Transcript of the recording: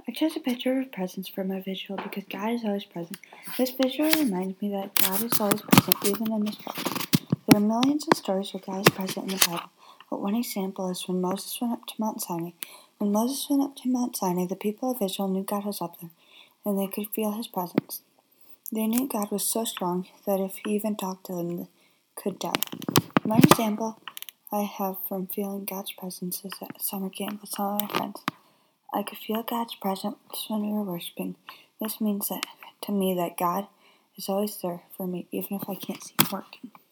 I chose a picture of presents for my visual because God is always present. This visual reminds me that God is always present, even in the struggle. There are millions of stories where God is present in the Bible, but one example is when Moses went up to Mount Sinai. When Moses went up to Mount Sinai, the people of Israel knew God was up there, and they could feel His presence. They knew God was so strong that if He even talked to them, they could doubt. One example I have from feeling God's presence is at summer camp with some of my friends. I could feel God's presence when we were worshiping. This means that to me that God is always there for me, even if I can't see Him working.